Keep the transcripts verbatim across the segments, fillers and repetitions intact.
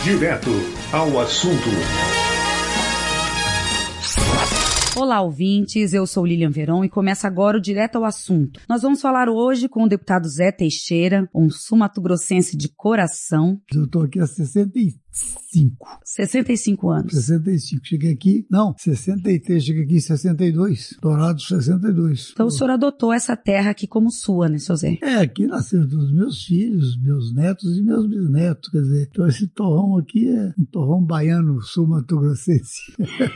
Direto ao assunto. Olá, ouvintes, eu sou Lilian Veron e começa agora o Direto ao Assunto. Nós vamos falar hoje com o deputado Zé Teixeira, um sul-mato-grossense de coração. Eu estou aqui há sessenta e cinco. sessenta e cinco anos. sessenta e cinco. Cheguei aqui, não, sessenta e três, cheguei aqui em sessenta e dois. Dourados, sessenta e dois. Então o senhor adotou essa terra aqui como sua, né, seu Zé? É, aqui nasceram os meus filhos, meus netos e meus bisnetos, quer dizer, então esse torrão aqui é um torrão baiano sul-mato-grossense.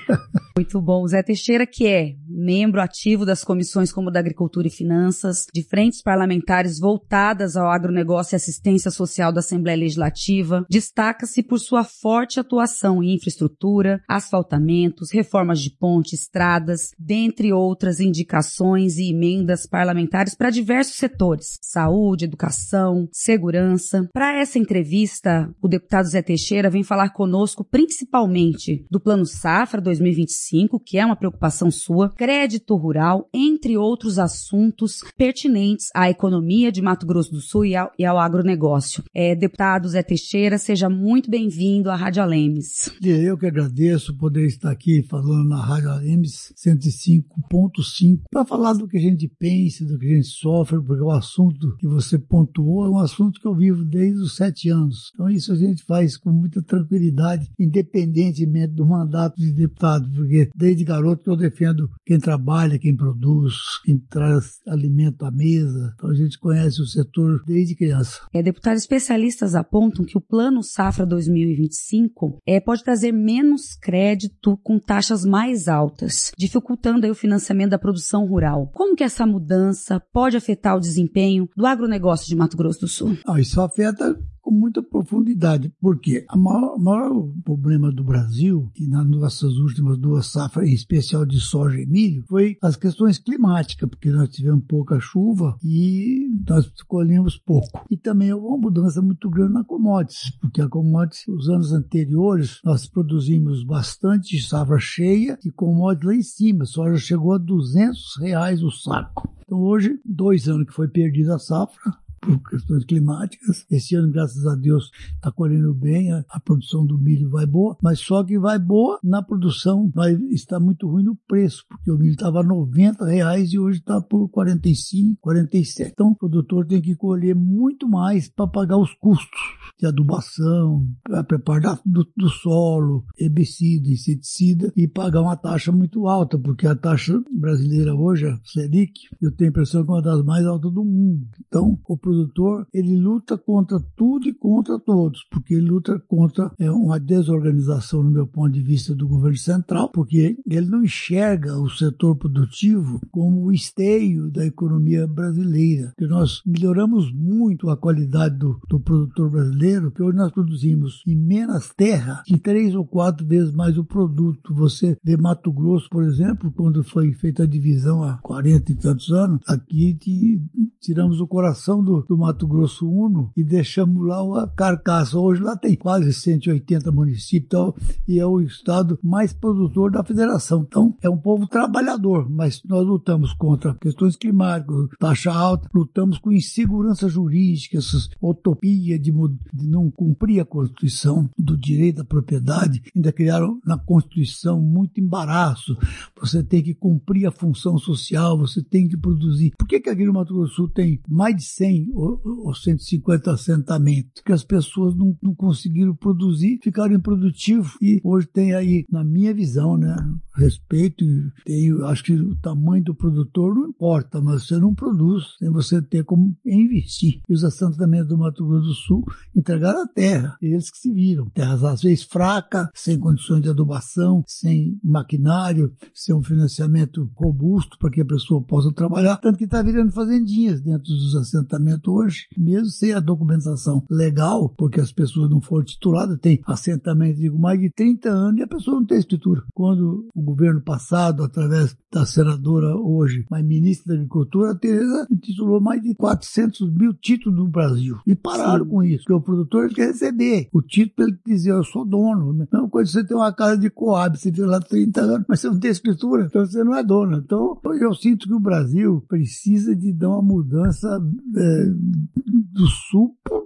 Muito bom. O Zé Teixeira, que é membro ativo das comissões como da Agricultura e Finanças, de frentes parlamentares voltadas ao agronegócio e assistência social da Assembleia Legislativa, destaca-se por sua forte atuação em infraestrutura, asfaltamentos, reformas de pontes, estradas, dentre outras indicações e emendas parlamentares para diversos setores: saúde, educação, segurança. Para essa entrevista, o deputado Zé Teixeira vem falar conosco principalmente do Plano Safra dois mil e vinte e cinco, que é uma preocupação sua, crédito rural, entre outros assuntos pertinentes à economia de Mato Grosso do Sul e ao, e ao agronegócio. É, deputado Zé Teixeira, seja muito bem-vindo à Rádio Alemes. Eu que agradeço poder estar aqui falando na Rádio Alemes cento e cinco ponto cinco para falar do que a gente pensa, do que a gente sofre, porque o assunto que você pontuou é um assunto que eu vivo desde os sete anos. Então isso a gente faz com muita tranquilidade, independentemente do mandato de deputado, porque desde garoto que eu defendo quem trabalha, quem produz, quem traz alimento à mesa. Então a gente conhece o setor desde criança. É, deputados especialistas apontam que o Plano Safra dois mil e vinte e cinco é, pode trazer menos crédito com taxas mais altas, dificultando aí o financiamento da produção rural. Como que essa mudança pode afetar o desempenho do agronegócio de Mato Grosso do Sul? Ah, isso afeta com muita profundidade, porque o maior, maior problema do Brasil, e nas nossas últimas duas safras, em especial de soja e milho, foi as questões climáticas, porque nós tivemos pouca chuva e nós colhemos pouco. E também houve uma mudança muito grande na commodities, porque a commodities, nos anos anteriores, nós produzimos bastante safra cheia e commodities lá em cima, a soja chegou a duzentos reais o saco. Então hoje, dois anos que foi perdida a safra, por questões climáticas. Esse ano, graças a Deus, está colhendo bem, a, a produção do milho vai boa, mas só que vai boa na produção, vai estar muito ruim no preço, porque o milho estava a noventa reais e hoje está por quarenta e cinco, quarenta e sete. Então, o produtor tem que colher muito mais para pagar os custos de adubação, para preparar do, do solo, herbicida, inseticida, e pagar uma taxa muito alta, porque a taxa brasileira hoje, a Selic, eu tenho a impressão que é uma das mais altas do mundo. Então, o produtor produtor, ele luta contra tudo e contra todos, porque ele luta contra é, uma desorganização, no meu ponto de vista, do governo central, porque ele não enxerga o setor produtivo como o esteio da economia brasileira. Porque nós melhoramos muito a qualidade do, do produtor brasileiro, que hoje nós produzimos em menos terra, em três ou quatro vezes mais o produto. Você vê Mato Grosso, por exemplo, quando foi feita a divisão há quarenta e tantos anos, aqui de, tiramos o coração do do Mato Grosso Uno e deixamos lá a carcaça. Hoje lá tem quase cento e oitenta municípios, então, e é o estado mais produtor da federação. Então, é um povo trabalhador, mas nós lutamos contra questões climáticas, taxa alta, lutamos com insegurança jurídica, essas utopia de, de não cumprir a Constituição do direito à propriedade. Ainda criaram na Constituição muito embaraço. Você tem que cumprir a função social, você tem que produzir. Por que que aqui no Mato Grosso do Sul tem mais de cem ou cento e cinquenta assentamentos? Porque as pessoas não, não conseguiram produzir, ficaram improdutivos. E hoje tem aí, na minha visão, né, respeito, tem, acho que o tamanho do produtor não importa, mas você não produz, sem você ter como investir. E os assentamentos do Mato Grosso do Sul entregaram a terra, eles que se viram. Terras às vezes fracas, sem condições de adubação, sem maquinário, sem um financiamento robusto para que a pessoa possa trabalhar. Tanto que está virando fazendinhas dentro dos assentamentos hoje, mesmo sem a documentação legal, porque as pessoas não foram tituladas, tem assentamento de mais de trinta anos e a pessoa não tem escritura. Quando o governo passado, através da senadora hoje, mas ministra da Agricultura, a Tereza titulou mais de quatrocentos mil títulos no Brasil. E pararam Sim. com isso, porque o produtor quer receber o título para ele dizer, eu sou dono. A mesma coisa, você tem uma casa de Coab, você vive lá trinta anos, mas você não tem escritura, então você não é dono. Então, eu sinto que o Brasil precisa de dar uma mudança é, do sul para o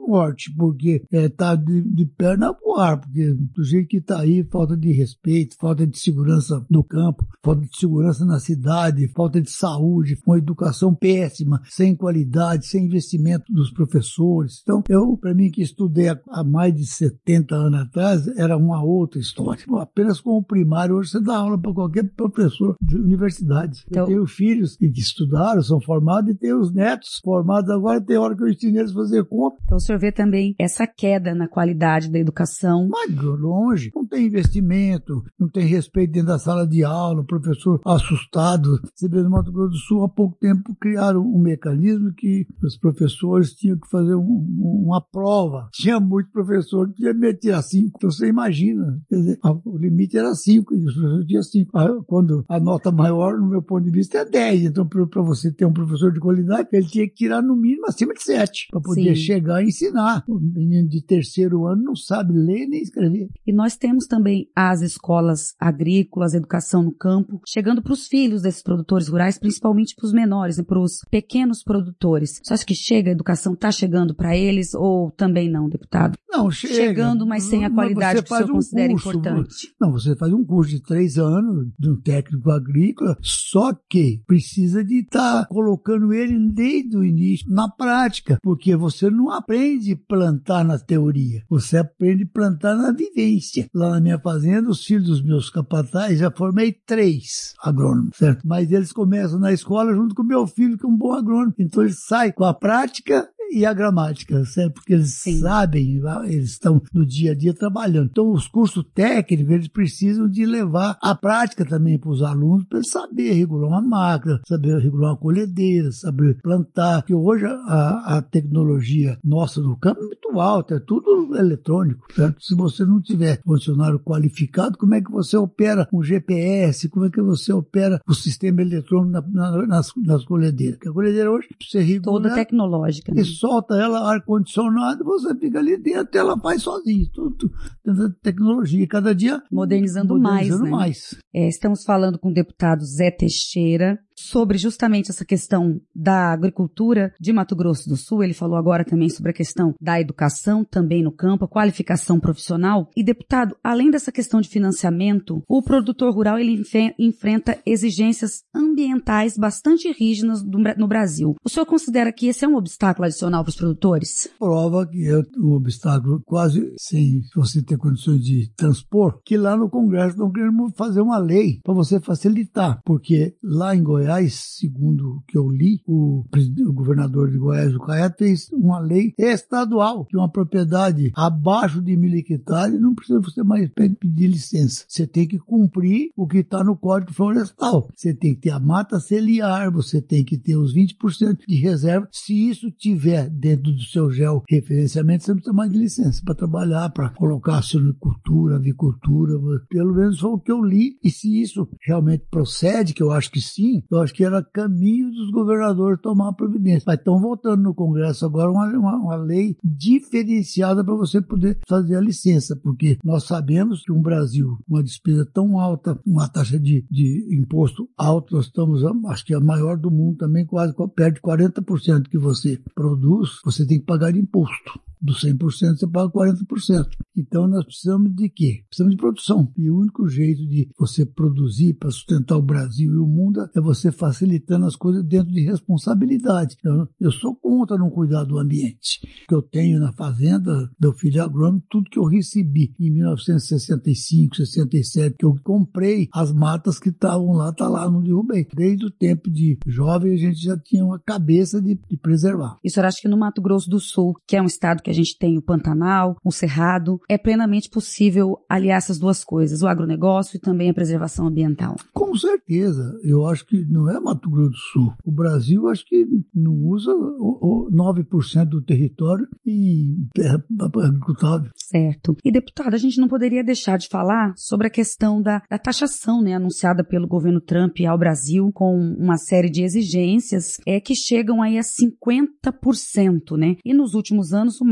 morte, porque está é, de, de perna pro ar, porque do jeito que está aí, falta de respeito, falta de segurança no campo, falta de segurança na cidade, falta de saúde, uma educação péssima, sem qualidade, sem investimento dos professores. Então, eu, para mim, que estudei há, há mais de setenta anos atrás, era uma outra história. Apenas com o primário, hoje você dá aula para qualquer professor de universidade. Então, eu tenho filhos que estudaram, são formados, e tenho os netos formados agora, tem hora que eu ensino eles a fazer conta. Então, o senhor vê também essa queda na qualidade da educação. Mas longe, não tem investimento, não tem respeito dentro da sala de aula, o professor assustado. Você vê, no Mato Grosso do Sul, há pouco tempo, criaram um mecanismo que os professores tinham que fazer um, uma prova. Tinha muito professor que ia meter a cinco, então você imagina. Quer dizer, o limite era cinco, e os professores tinham cinco. Quando a nota maior, no meu ponto de vista, é dez. Então, para você ter um professor de qualidade, ele tinha que tirar no mínimo acima de sete, para poder Sim. chegar e ensinar. O menino de terceiro ano não sabe ler nem escrever. E nós temos também as escolas agrícolas, educação no campo, chegando para os filhos desses produtores rurais, principalmente para os menores, né, para os pequenos produtores. Você acha que chega, a educação está chegando para eles ou também não, deputado? Não, chega. Chegando, mas sem a qualidade que o senhor um considera curso, importante. Não, você faz um curso de três anos de um técnico agrícola, só que precisa de estar tá colocando ele desde o início na prática, porque você não aprende a plantar na teoria, você aprende a plantar na vivência. Lá na minha fazenda, os filhos dos meus capatazes, já formei três agrônomos, certo? Mas eles começam na escola junto com o meu filho, que é um bom agrônomo. Então eles saem com a prática e a gramática, certo? Porque eles Sim. sabem, eles estão no dia a dia trabalhando. Então, os cursos técnicos, eles precisam de levar a prática também para os alunos, para eles saber regular uma máquina, saber regular uma colhedeira, saber plantar. Porque hoje a, a tecnologia nossa no campo é muito alta, é tudo eletrônico, certo? Se você não tiver funcionário qualificado, como é que você opera um G P S? Como é que você opera o sistema eletrônico na, na, nas, nas colhedeiras? Porque a colhedeira hoje, você regular... Toda tecnológica, né? Solta ela, ar-condicionado, você fica ali dentro, ela faz sozinha, tudo dentro da tecnologia, cada dia modernizando, modernizando mais, né? mais. É, estamos falando com o deputado Zé Teixeira sobre justamente essa questão da agricultura de Mato Grosso do Sul. Ele falou agora também sobre a questão da educação também no campo, a qualificação profissional. E, deputado, além dessa questão de financiamento, o produtor rural ele enf- enfrenta exigências ambientais bastante rígidas do, no Brasil. O senhor considera que esse é um obstáculo adicional para os produtores? Prova que é um obstáculo quase sem você ter condições de transpor, que lá no Congresso estão querendo fazer uma lei para você facilitar, porque lá em Goiás, segundo o que eu li, o, o governador de Goiás, o Caiado, fez uma lei estadual que uma propriedade abaixo de mil hectares não precisa você mais pedir licença. Você tem que cumprir o que está no Código Florestal. Você tem que ter a mata ciliar, você tem que ter os vinte por cento de reserva. Se isso tiver dentro do seu georreferenciamento, você não precisa mais de licença para trabalhar, para colocar a silvicultura, avicultura. Pelo menos foi o que eu li. E se isso realmente procede, que eu acho que sim, eu acho que era caminho dos governadores tomar providência. Mas estão votando no Congresso agora uma, uma, uma lei diferenciada para você poder fazer a licença, porque nós sabemos que um Brasil, uma despesa tão alta, uma taxa de, de imposto alta, nós estamos, acho que a maior do mundo também, quase perto de quarenta por cento que você produz, você tem que pagar de imposto. Dos cem por cento você paga quarenta por cento. Então nós precisamos de quê? Precisamos de produção. E o único jeito de você produzir para sustentar o Brasil e o mundo é você facilitando as coisas dentro de responsabilidade. Eu, eu sou contra não cuidar do ambiente. Que eu tenho na fazenda, meu filho agrônomo, tudo que eu recebi em mil novecentos e sessenta e cinco, sessenta e sete, que eu comprei, as matas que estavam lá, tá lá, não derrubei. Desde o tempo de jovem a gente já tinha uma cabeça de, de preservar. E o senhor acha que no Mato Grosso do Sul, que é um estado que a gente tem o Pantanal, o Cerrado, é plenamente possível aliar essas duas coisas, o agronegócio e também a preservação ambiental? Com certeza. Eu acho que não é Mato Grosso do Sul. O Brasil, acho que não usa o, o nove por cento do território em terra agricultável. Certo. E, deputado, a gente não poderia deixar de falar sobre a questão da, da taxação, né, anunciada pelo governo Trump ao Brasil, com uma série de exigências é, que chegam aí a cinquenta por cento, né? E nos últimos anos, o Mato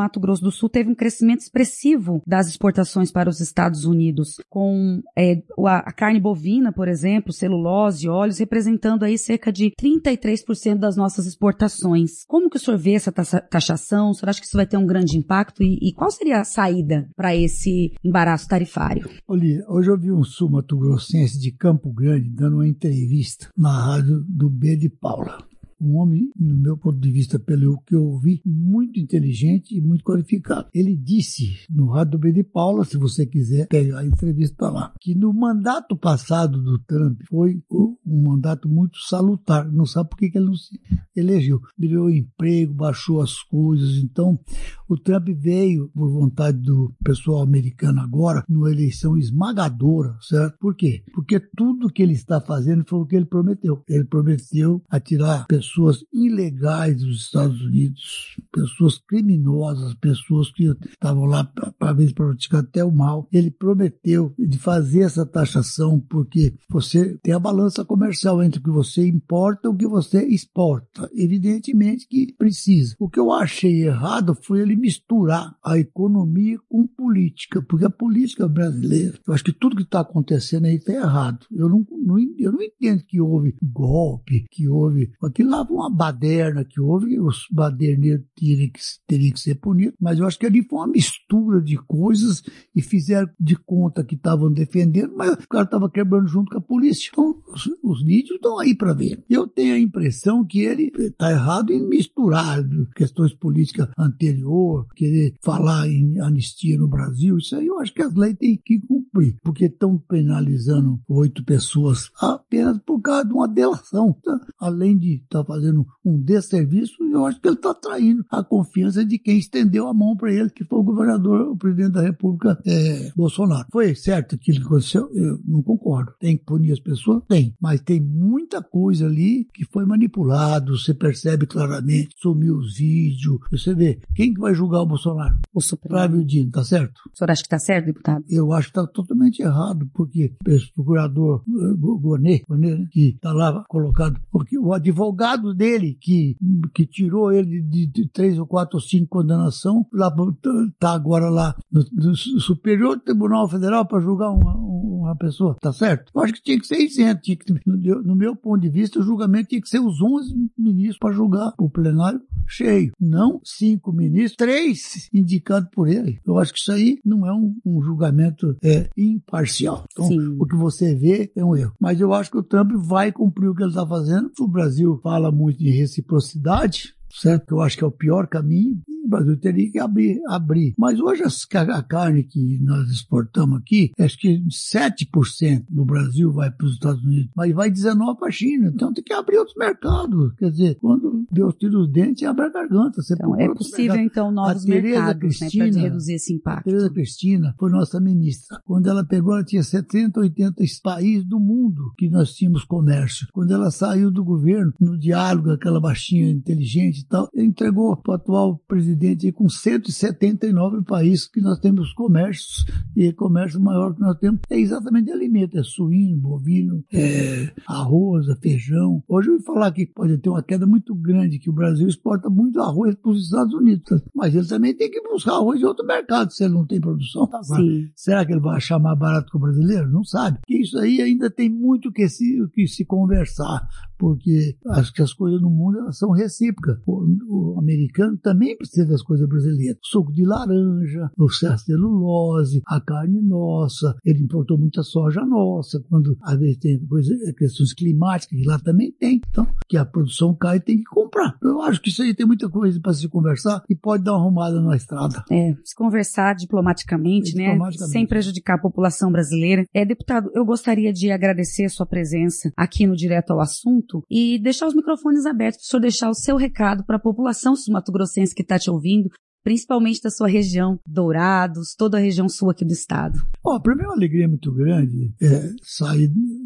Mato Grosso do Sul teve um crescimento expressivo das exportações para os Estados Unidos, com é, a, a carne bovina, por exemplo, celulose, óleos, representando aí cerca de trinta e três por cento das nossas exportações. Como que o senhor vê essa taxação? O senhor acha que isso vai ter um grande impacto? E, e qual seria a saída para esse embaraço tarifário? Olha, hoje eu vi um sul-mato-grossense de Campo Grande dando uma entrevista na rádio do B de Paula. Um homem, no meu ponto de vista, pelo que eu ouvi, muito inteligente e muito qualificado. Ele disse no rádio do B de Paula, se você quiser pegar a entrevista lá, que no mandato passado do Trump foi um mandato muito salutar. Não sabe por que ele não se elegeu. Virou emprego, baixou as coisas. Então, o Trump veio, por vontade do pessoal americano agora, numa eleição esmagadora, certo? Por quê? Porque tudo que ele está fazendo foi o que ele prometeu. Ele prometeu atirar pessoas pessoas ilegais dos Estados Unidos, pessoas criminosas, pessoas que estavam lá para praticar até o mal. Ele prometeu de fazer essa taxação porque você tem a balança comercial entre o que você importa e o que você exporta. Evidentemente que precisa. O que eu achei errado foi ele misturar a economia com política, porque a política brasileira, eu acho que tudo que está acontecendo aí está errado. Eu não, não, eu não entendo que houve golpe, que houve... Aquilo lá uma baderna que houve, os baderneiros teriam que, teriam que ser punidos, mas eu acho que ali foi uma mistura de coisas e fizeram de conta que estavam defendendo, mas o cara estava quebrando junto com a polícia. Então, os, os vídeos estão aí para ver. Eu tenho a impressão que ele está errado em misturar questões políticas anteriores, querer falar em anistia no Brasil, isso aí eu acho que as leis têm que cumprir, porque estão penalizando oito pessoas apenas por causa de uma delação, tá? Além de estar fazendo um desserviço, eu acho que ele está traindo a confiança de quem estendeu a mão para ele, que foi o governador, o presidente da República, é, Bolsonaro. Foi certo aquilo que aconteceu? Eu não concordo. Tem que punir as pessoas? Tem. Mas tem muita coisa ali que foi manipulado, você percebe claramente, sumiu os vídeos, você vê. Quem que vai julgar o Bolsonaro? O Supremo. Flávio Dino, tá certo? O senhor acha que tá certo, deputado? Eu acho que está totalmente errado, porque o procurador Gonet, que está lá colocado, porque o advogado dele, que, que tirou ele de, de três ou quatro ou cinco condenação, lá está agora lá no, no Superior Tribunal Federal para julgar uma, uma pessoa, tá certo? Eu acho que tinha que ser isento, tinha que, no, no meu ponto de vista, o julgamento tinha que ser os onze ministros para julgar o plenário cheio, não cinco ministros, três indicados por ele. Eu acho que isso aí não é um, um julgamento é, imparcial. Então, Sim. o que você vê é um erro. Mas eu acho que o Trump vai cumprir o que ele está fazendo. O Brasil fala muito de reciprocidade, certo? Eu acho que é o pior caminho. O Brasil teria que abrir, abrir. Mas hoje a carne que nós exportamos aqui, acho que sete por cento do Brasil vai para os Estados Unidos, mas vai dezenove por cento para a China. Então tem que abrir outros mercados. Quer dizer, quando Deus tira os dentes, abre a garganta. Você então, é possível, então, novos mercados, Cristina, né, para reduzir esse impacto. A Tereza Cristina foi nossa ministra. Quando ela pegou, ela tinha setenta, oitenta países do mundo que nós tínhamos comércio. Quando ela saiu do governo, no diálogo, aquela baixinha inteligente e tal, entregou para o atual presidente com cento e setenta e nove países que nós temos comércios, e comércio maior que nós temos é exatamente de alimento, é suíno, bovino, é arroz, é feijão. Hoje eu ouvi falar que pode ter uma queda muito grande, que o Brasil exporta muito arroz para os Estados Unidos, mas ele também tem que buscar arroz em outro mercado, se ele não tem produção. Sim. Será que ele vai achar mais barato que o brasileiro? Não sabe. Porque isso aí ainda tem muito que se, que se conversar, porque acho que as coisas no mundo elas são recíprocas. O, o americano também precisa das coisas brasileiras. Suco de laranja, o celulose, a carne nossa, ele importou muita soja nossa, quando às vezes tem coisa, questões climáticas, que lá também tem. Então, que a produção cai, tem que comprar. Eu acho que isso aí tem muita coisa para se conversar e pode dar uma arrumada na estrada. É, se conversar diplomaticamente, né? Diplomaticamente. Sem prejudicar a população brasileira. É, deputado, eu gostaria de agradecer a sua presença aqui no Direto ao Assunto e deixar os microfones abertos para o senhor deixar o seu recado para a população sul-mato-grossense que está te ouvindo, principalmente da sua região, Dourados, toda a região sul aqui do estado. Ó, para mim é uma alegria muito grande é, sair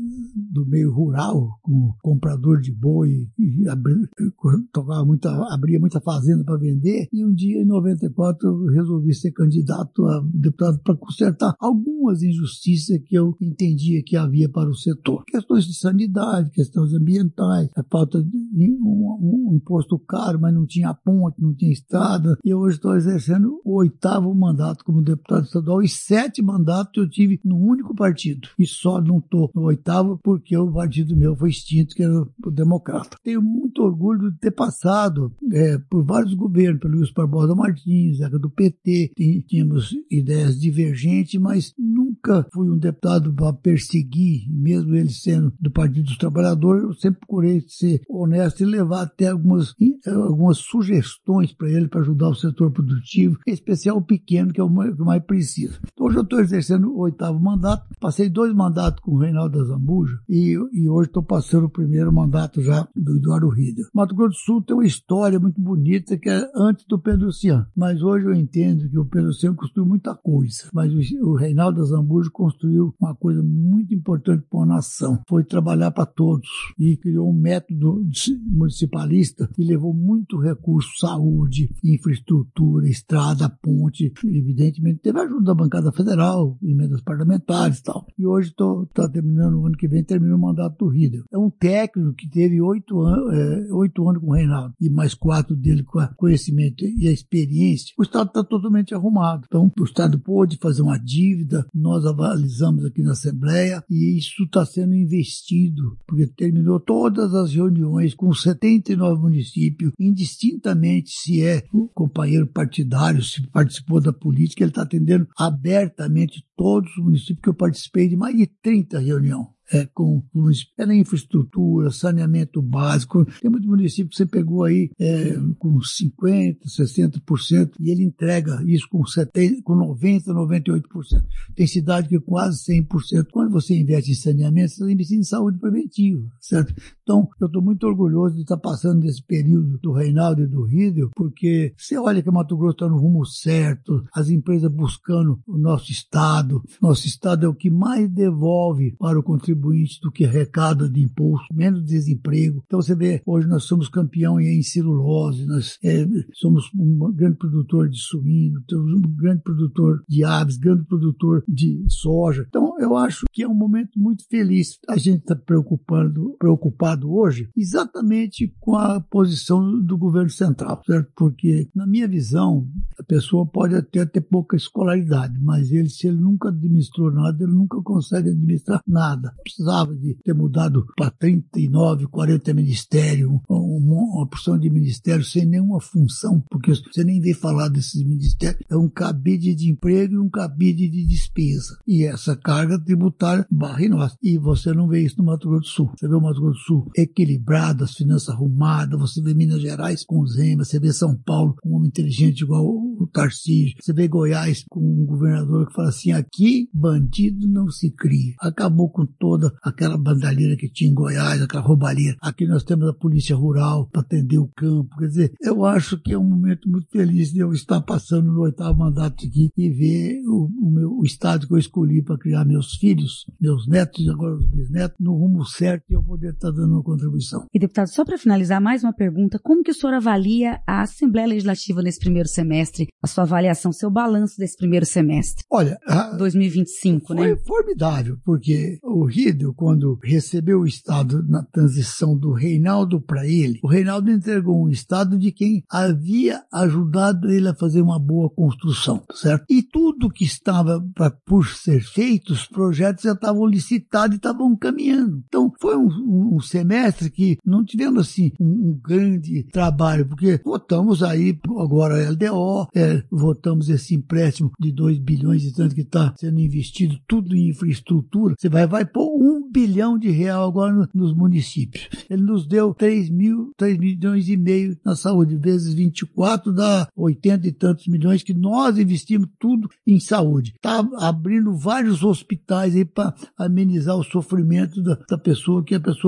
do meio rural, como comprador de boi, e abri, tocava muita, abria muita fazenda para vender, e um dia, em noventa e quatro, eu resolvi ser candidato a deputado para consertar algumas injustiças que eu entendia que havia para o setor. Questões de sanidade, questões ambientais, a falta de um, um imposto caro, mas não tinha ponte, não tinha estrada, e hoje estou exercendo o oitavo mandato como deputado estadual, e sete mandatos eu tive num único partido, e só não estou no oitavo porque o partido meu foi extinto, que era o Democrata. Tenho muito orgulho de ter passado é, por vários governos, pelo Luiz Barbosa Martins, era do P T, tínhamos ideias divergentes, mas nunca fui um deputado para perseguir, mesmo ele sendo do Partido dos Trabalhadores, eu sempre procurei ser honesto e levar até algumas, algumas sugestões para ele, para ajudar o setor produtivo, em especial o pequeno, que é o mais, que mais precisa. Então, hoje eu estou exercendo o oitavo mandato, passei dois mandatos com o Reinaldo Azambuja e, e hoje estou passando o primeiro mandato já do Eduardo Riedel. Mato Grosso do Sul tem uma história muito bonita que é antes do Pedro Luciano, mas hoje eu entendo que o Pedro Luciano construiu muita coisa, mas o, o Reinaldo Azambuja construiu uma coisa muito importante para a nação, foi trabalhar para todos e criou um método municipalista que levou muito recurso, saúde, infraestrutura, estrada, ponte, evidentemente teve a ajuda da bancada federal, emendas parlamentares e tal. E hoje estou terminando, o ano que vem termina o mandato do Riedel. É um técnico que teve oito anos, é, oito anos com o Reinaldo e mais quatro dele com o conhecimento e a experiência. O Estado está totalmente arrumado. Então, o Estado pôde fazer uma dívida, nós avalizamos aqui na Assembleia e isso está sendo investido, porque terminou todas as reuniões com setenta e nove municípios, indistintamente se é o companheiro partidário, se participou da política, ele está atendendo abertamente todos os municípios, que eu participei de mais de trinta reuniões. É, com é na infraestrutura, saneamento básico. Tem muitos municípios que você pegou aí é, com cinquenta por cento, sessenta por cento e ele entrega isso com, setenta, com noventa por cento, noventa e oito por cento. Tem cidade que é quase cem por cento. Quando você investe em saneamento, você está investindo em saúde preventiva, certo? Então, eu estou muito orgulhoso de estar passando desse período do Reinaldo e do Riedel, porque você olha que o Mato Grosso está no rumo certo, as empresas buscando o nosso Estado. Nosso Estado é o que mais devolve para o contribuinte do que arrecada de imposto, menos desemprego. Então você vê, hoje nós somos campeão em celulose, nós é, somos um grande produtor de suíno, temos um grande produtor de aves, grande produtor de soja. Então eu acho que é um momento muito feliz. A gente está preocupado, preocupado hoje exatamente com a posição do governo central, certo? Porque na minha visão, a pessoa pode até ter pouca escolaridade, mas ele, se ele nunca administrou nada, ele nunca consegue administrar nada. Precisava de ter mudado para trinta e nove, quarenta ministérios, uma, uma porção de ministérios sem nenhuma função, porque você nem vê falar desses ministérios. É um cabide de emprego e um cabide de despesa. E essa carga tributária barra em nós. E você não vê isso no Mato Grosso do Sul. Você vê o Mato Grosso do Sul equilibrado, as finanças arrumadas, você vê Minas Gerais com Zema, você vê São Paulo com um homem inteligente igual o Tarcísio, você vê Goiás com um governador que fala assim, aqui bandido não se cria. Acabou com toda aquela bandalheira que tinha em Goiás, aquela roubalheira. Aqui nós temos a polícia rural para atender o campo. Quer dizer, eu acho que é um momento muito feliz de eu estar passando no oitavo mandato aqui e ver o, o, meu, o estado que eu escolhi para criar meus filhos, meus netos e agora os bisnetos, no rumo certo e eu poder estar dando uma contribuição. E deputado, só para finalizar mais uma pergunta, como que o senhor avalia a Assembleia Legislativa nesse primeiro semestre, a sua avaliação, seu balanço desse primeiro semestre? Olha, a, dois mil e vinte e cinco, foi né? Foi formidável, porque o Riedel, quando recebeu o Estado na transição do Reinaldo para ele, o Reinaldo entregou um Estado de quem havia ajudado ele a fazer uma boa construção, certo? E tudo que estava pra, por ser feito, os projetos já estavam licitados e estavam caminhando. Então, foi um, um, um semestre que não tivemos, assim, um, um grande trabalho, porque votamos aí agora a L D O, é, votamos esse empréstimo de dois bilhões e tanto que está sendo investido tudo em infraestrutura. Você vai, vai pôr um bilhão de real agora no, nos municípios. Ele nos deu três mil, três milhões e meio na saúde, vezes vinte e quatro dá oitenta e tantos milhões que nós investimos tudo em saúde. Está abrindo vários hospitais aí para amenizar o sofrimento da, da pessoa, que a pessoa precisa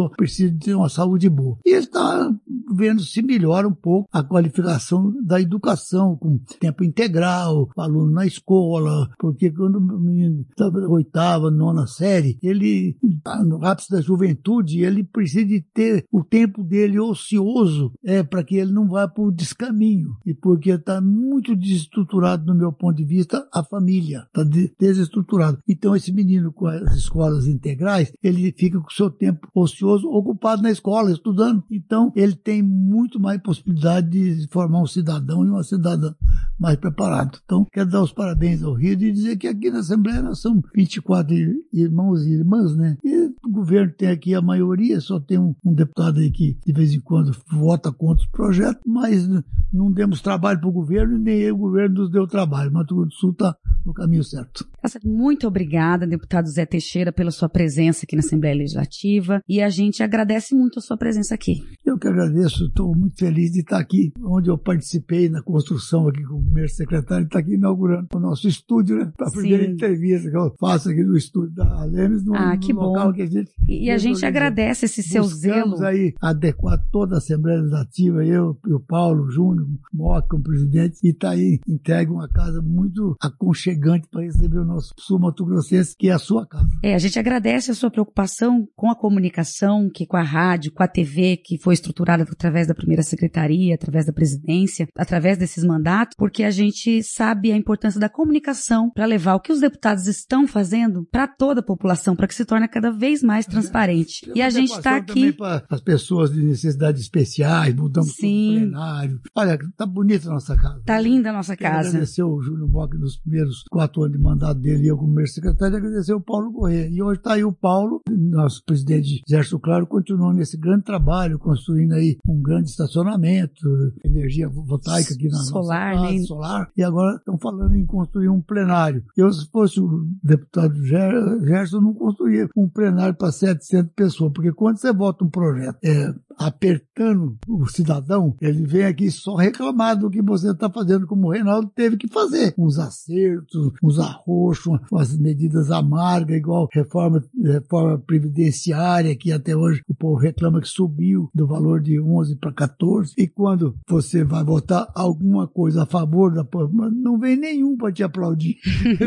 precisam ter uma saúde boa. E ele está vendo se melhora um pouco a qualificação da educação, com tempo integral, aluno na escola, porque quando o menino estava na oitava, nona série, ele está no ápice da juventude, ele precisa de ter o tempo dele ocioso é, para que ele não vá para o descaminho. E porque está muito desestruturado, no meu ponto de vista, a família. Está desestruturado. Então, esse menino com as escolas integrais, ele fica com o seu tempo ocioso ocupado na escola, estudando. Então, ele tem muito mais possibilidade de formar um cidadão e uma cidadã mais preparado. Então, quero dar os parabéns ao Rio e dizer que aqui na Assembleia nós somos vinte e quatro irmãos e irmãs, né? E o governo tem aqui a maioria, só tem um, um deputado aí que de vez em quando vota contra os projetos, mas não demos trabalho para o governo e nem o governo nos deu trabalho. Mato Grosso do Sul está no caminho certo. Muito obrigada, deputado Zé Teixeira, pela sua presença aqui na Assembleia Legislativa, e a gente agradece muito a sua presença aqui. Eu que agradeço, estou muito feliz de estar aqui, onde eu participei na construção aqui com o primeiro secretário, está aqui inaugurando o nosso estúdio, né? A primeira entrevista que eu faço aqui no estúdio da Alemes, no, ah, que no bom. local que a gente... E a gente agradece esse seu zelo. Buscamos aí adequar toda a Assembleia Legislativa, eu e o Paulo Júnior, o Moca como presidente, e está aí entregue uma casa muito aconchegante para receber o nosso sul-mato-grossense, que é a sua casa. É, a gente agradece a sua preocupação com a comunicação, que com a rádio, com a T V, que foi estruturada através da primeira secretaria, através da presidência, através desses mandatos, porque a gente sabe a importância da comunicação para levar o que os deputados estão fazendo para toda a população, para que se torne cada vez mais transparente. É. E a gente está aqui... para as pessoas de necessidades especiais, mudamos todo o plenário. Olha, tá bonita a nossa casa. Tá linda a nossa Quero casa. Agradecer o Júnior Moca nos primeiros quatro anos de mandato dele, e eu como primeiro secretário, agradecer o Paulo Corrêa. E hoje está aí o Paulo, nosso presidente Gerson Claro, continuou nesse grande trabalho, construindo aí um grande estacionamento, energia voltaica aqui na solar, nossa casa, né? solar, e agora estão falando em construir um plenário. Eu, se fosse o deputado Gerson, não construía um plenário para setecentas pessoas, porque quando você vota um projeto é, apertando o cidadão, ele vem aqui só reclamar do que você está fazendo, como o Reinaldo teve que fazer. Uns acertos, uns arroxos, umas medidas amargas, igual reforma, reforma previdenciária, que até hoje o povo reclama que subiu do valor de onze para quatorze. E quando você vai votar alguma coisa a favor da povo, não vem nenhum para te aplaudir.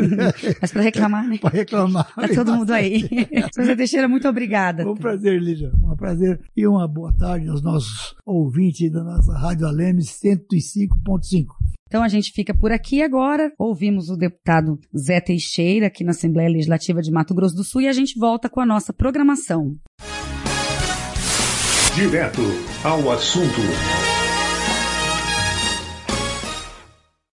Mas para reclamar, né? Para reclamar. Está todo mundo aí. Zé Teixeira, muito obrigada. Foi um prazer, Lígia. Um prazer e uma boa tarde aos nossos ouvintes da nossa Rádio Alemes cento e cinco ponto cinco. Então a gente fica por aqui agora. Ouvimos o deputado Zé Teixeira aqui na Assembleia Legislativa de Mato Grosso do Sul e a gente volta com a nossa programação. Direto ao assunto.